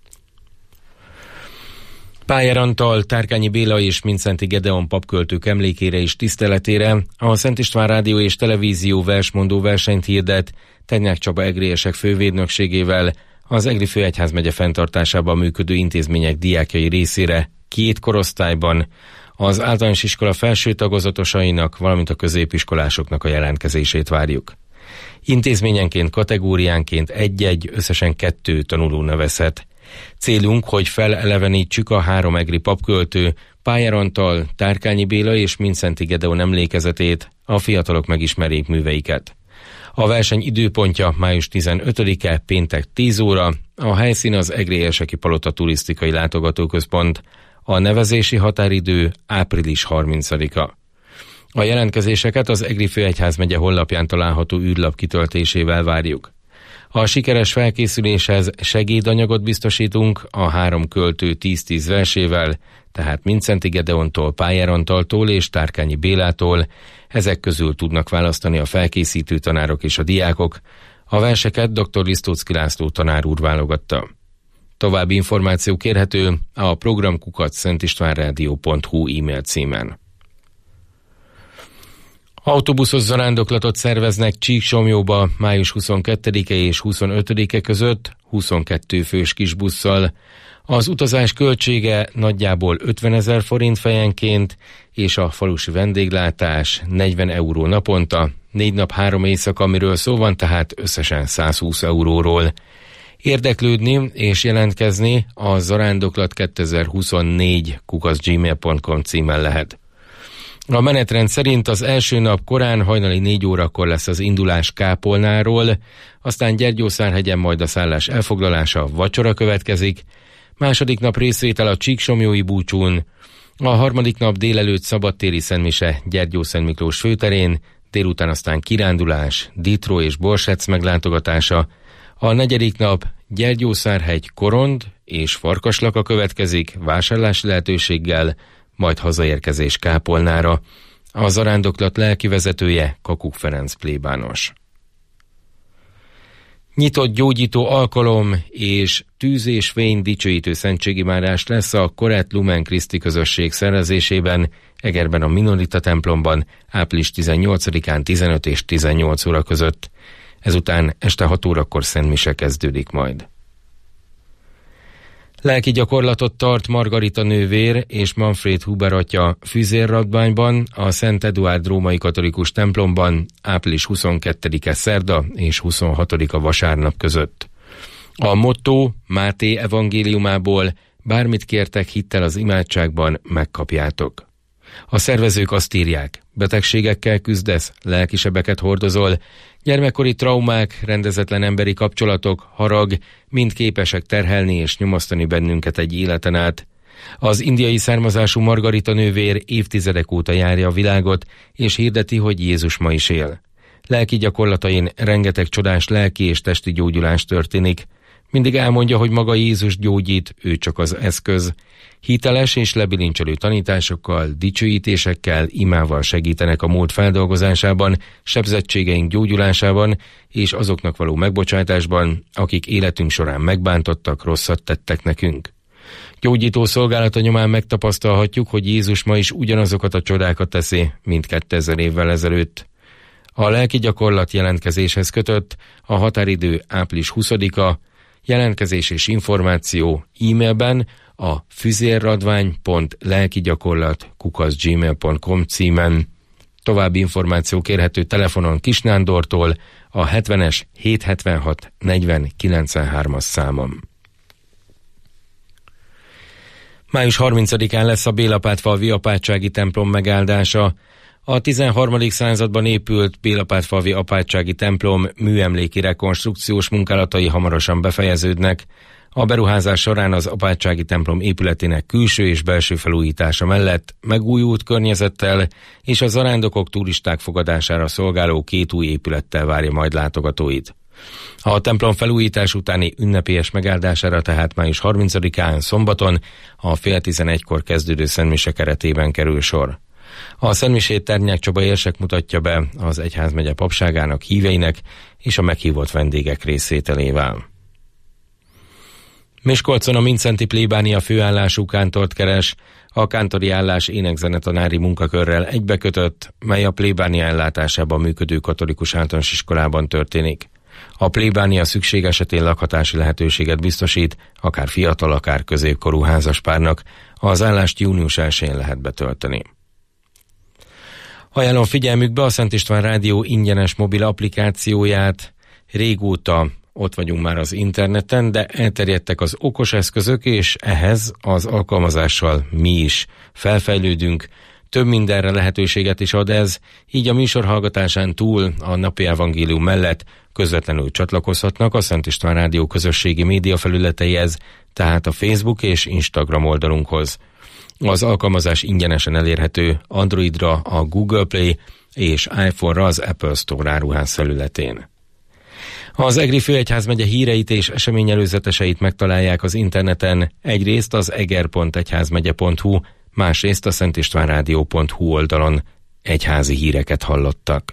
Pájer Antal, Tárkányi Béla és Mindszenty Gedeon papköltők emlékére és tiszteletére a Szent István Rádió és Televízió versmondó versenyt hirdet Tegnyák Csaba egriesek fővédnökségével az Egri főegyházmegye fenntartásában működő intézmények diákjai részére 2 korosztályban, az általános iskola felső tagozatosainak, valamint a középiskolásoknak a jelentkezését várjuk. Intézményenként, kategóriánként 1-1, összesen 2 tanuló nevezhet. Célunk, hogy felelevenítsük a 3 egri papköltő, Pájer Antal, Tárkányi Béla és Mindszenty Gedeon emlékezetét, a fiatalok megismerjék műveiket. A verseny időpontja május 15-e, péntek 10 óra, a helyszín az Egri Érseki Palota turisztikai látogatóközpont, a nevezési határidő április 30-a. A jelentkezéseket az Egri főegyházmegye honlapján található űrlap kitöltésével várjuk. A sikeres felkészüléshez segédanyagot biztosítunk a 3 költő 10-10 versével, tehát Mindszenty Gedeontól, Pájer Antaltól és Tárkányi Bélától. Ezek közül tudnak választani a felkészítő tanárok és a diákok. A verseket dr. Lisztóczky László tanár úr válogatta. További információ kérhető a program@szentistvánradio.hu e-mail címen. Autóbuszos zarándoklatot szerveznek Csíksomlyóba május 22-e és 25-e között 22 fős kisbusszal. Az utazás költsége nagyjából 50 000 forint fejenként, és a falusi vendéglátás 40 euró naponta, 4 nap 3 éjszaka, amiről szó van, tehát összesen 120 euróról. Érdeklődni és jelentkezni a zarándoklat2024@gmail.com címen lehet. A menetrend szerint az első nap korán hajnali 4 órakor lesz az indulás Kápolnáról, aztán Gyergyószárhegyen majd a szállás elfoglalása, vacsora következik, második nap részvétel a Csíksomlyói búcsún, a harmadik nap délelőtt szabadtéri szentmise Gyergyószent Miklós főterén, délután aztán kirándulás, Ditró és Borsec meglátogatása, a negyedik nap Gyergyószárhegy Korond és Farkaslaka következik vásárlási lehetőséggel, majd hazaérkezés Kápolnára. A zarándoklat lelkivezetője Kakuk Ferenc plébános. Nyitott gyógyító alkalom és tűz és fény dicsőítő szentségimádás lesz a Korett Lumen Christi közösség szervezésében Egerben a Minorita templomban április 18-án 15 és 18 óra között. Ezután este 6 órakor szentmise kezdődik majd. Lelki gyakorlatot tart Margarita nővér és Manfred Huber atya Füzérradványban, a Szent Eduárd római katolikus templomban április 22-e szerda és 26-a vasárnap között. A motto Máté evangéliumából: bármit kértek hittel az imádságban, megkapjátok. A szervezők azt írják: betegségekkel küzdesz, lelkisebeket hordozol, gyermekkori traumák, rendezetlen emberi kapcsolatok, harag mind képesek terhelni és nyomasztani bennünket egy életen át. Az indiai származású Margarita nővér évtizedek óta járja a világot, és hirdeti, hogy Jézus ma is él. Lelki gyakorlatain rengeteg csodás lelki és testi gyógyulás történik. Mindig elmondja, hogy maga Jézus gyógyít, ő csak az eszköz. Hiteles és lebilincselő tanításokkal, dicsőítésekkel, imával segítenek a múlt feldolgozásában, sebzettségeink gyógyulásában és azoknak való megbocsátásban, akik életünk során megbántottak, rosszat tettek nekünk. Gyógyító szolgálata nyomán megtapasztalhatjuk, hogy Jézus ma is ugyanazokat a csodákat teszi, mint 2000 évvel ezelőtt. A lelki gyakorlat jelentkezéshez kötött, a határidő április 20-a, jelentkezés és információ e-mailben a füzérradvány.lelkigyakorlat@gmail.com címen. További információ kérhető telefonon Kisnándortól a 70-es 776 40 93-as számon. Május 30-án lesz a Bélapátfalvi apátsági templom megáldása. A 13. században épült Bélapátfalvi apátsági templom műemléki rekonstrukciós munkálatai hamarosan befejeződnek. A beruházás során az apátsági templom épületének külső és belső felújítása mellett megújult környezettel és a zarándokok, turisták fogadására szolgáló 2 új épülettel várja majd látogatóit. A templom felújítás utáni ünnepélyes megáldására tehát május 30-án szombaton a fél 11-kor kezdődő szentmise keretében kerül sor. A szentmisét Ternyák Csaba érsek mutatja be az egyházmegye papságának, híveinek és a meghívott vendégek részvételével. Miskolcon a Mindszenty plébánia főállású kántort keres. A kántori állás énekzenetanári munkakörrel egybekötött, mely a plébánia ellátásában működő katolikus általános iskolában történik. A plébánia szükség esetén lakhatási lehetőséget biztosít, akár fiatal, akár középkorú házaspárnak. Az állást június 1-én lehet betölteni. Ajánlom figyelmükbe a Szent István Rádió ingyenes mobil applikációját. Régóta ott vagyunk már az interneten, de elterjedtek az okos eszközök, és ehhez az alkalmazással mi is felfejlődünk. Több mindenre lehetőséget is ad ez, így a műsor hallgatásán túl a napi evangélium mellett közvetlenül csatlakozhatnak a Szent István Rádió közösségi média felületeihez, tehát a Facebook és Instagram oldalunkhoz. Az alkalmazás ingyenesen elérhető Androidra a Google Play és iPhone-ra az Apple Store áruház felületén. Az Egri főegyházmegye híreit és eseményelőzeteseit megtalálják az interneten, egyrészt az eger.egyházmegye.hu, másrészt a szentistvánrádió.hu oldalon. Egyházi híreket hallottak.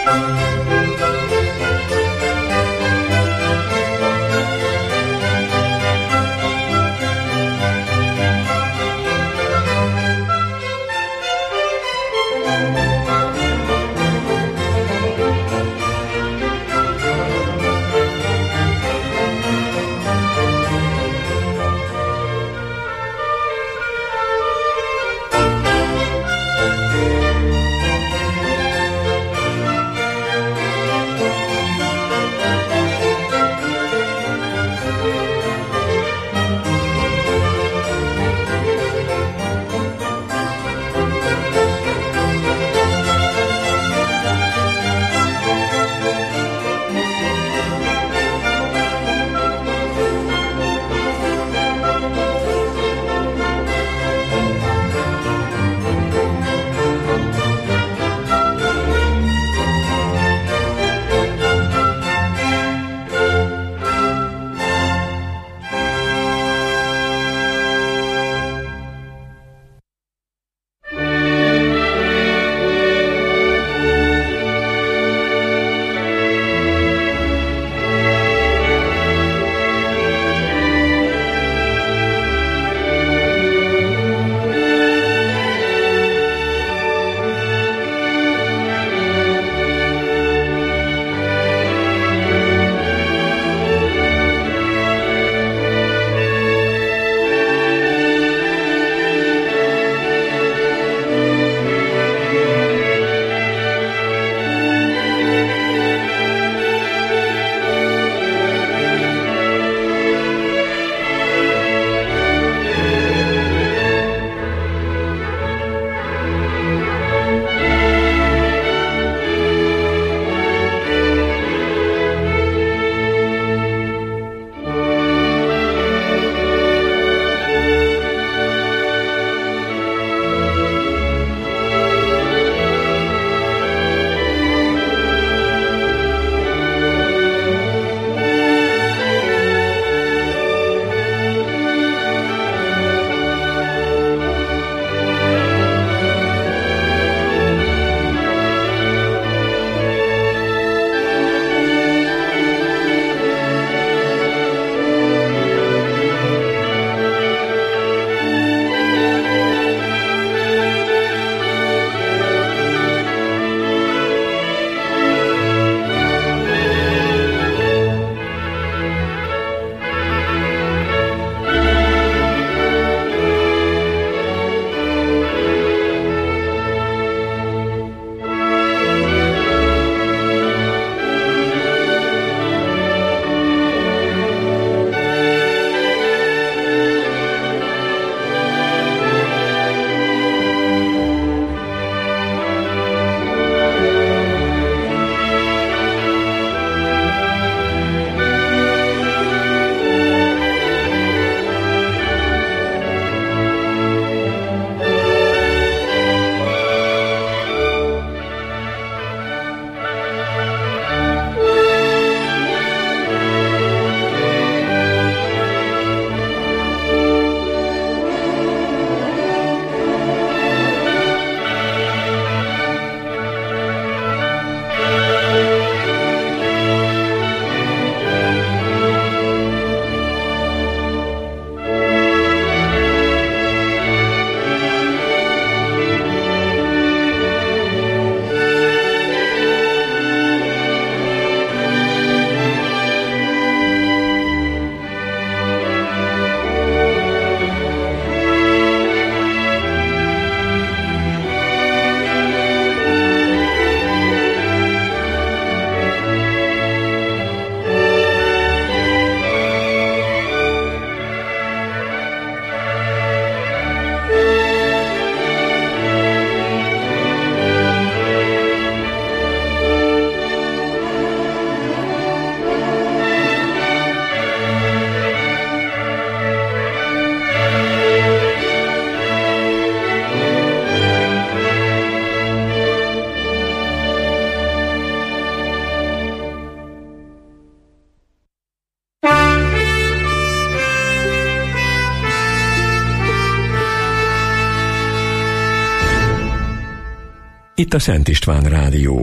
Itt a Szent István Rádió.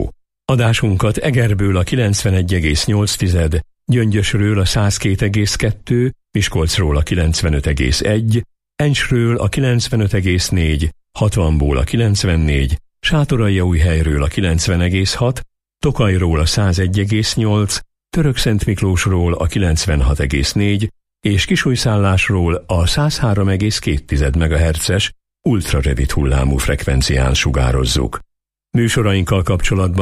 Adásunkat Egerből a 91,8, Gyöngyösről a 102,2, Miskolcról a 95,1, Encsről a 95,4, 60-ból a 94, Sátoraljaújhelyről a 90,6, Tokajról a 101,8, Törökszentmiklósról a 96,4 és Kisújszállásról a 103,2 MHz-es ultrarövid hullámú frekvencián sugározzuk. Műsorainkkal kapcsolatban